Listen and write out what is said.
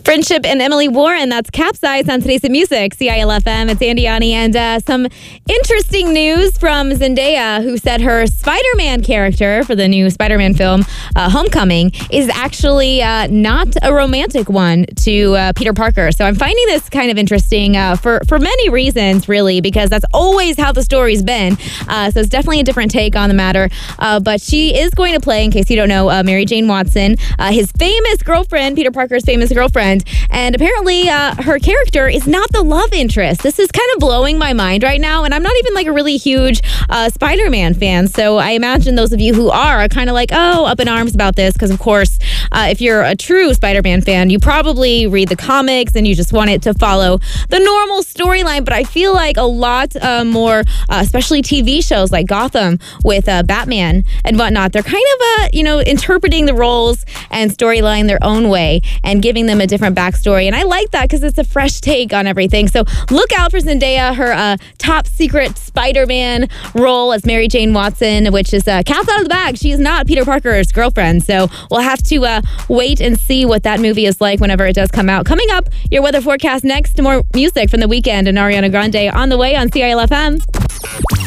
Friendship and Emily Warren, that's Capsize on Today's Hit Music, CILFM. It's Andy Ani, and some interesting news from Zendaya, who said her Spider-Man character for the new Spider-Man film, Homecoming, is actually not a romantic one to Peter Parker. So I'm finding this kind of interesting for many reasons, really, because that's always how the story's been. So it's definitely a different take on the matter. But she is going to play, in case you don't know, Mary Jane Watson, his famous girlfriend, Peter Parker's famous girlfriend. And apparently her character is not the love interest. This is kind of blowing my mind right now. And I'm not even like a really huge Spider-Man fan. So I imagine those of you who are kind of like, oh, up in arms about this. Because, of course, if you're a true Spider-Man fan, you probably read the comics and you just want it to follow the normal storyline. But I feel like a lot more, especially TV shows like Gotham with Batman and whatnot, they're kind of, interpreting the roles and storyline their own way and giving them a different backstory. And I like that because it's a fresh take on everything. So look out for Zendaya, her top secret Spider-Man role as Mary Jane Watson, which is cat's out of the bag. She is not Peter Parker's girlfriend. So we'll have to wait and see what that movie is like whenever it does come out. Coming up, your weather forecast next. More music from The Weeknd and Ariana Grande on the way on CILFM.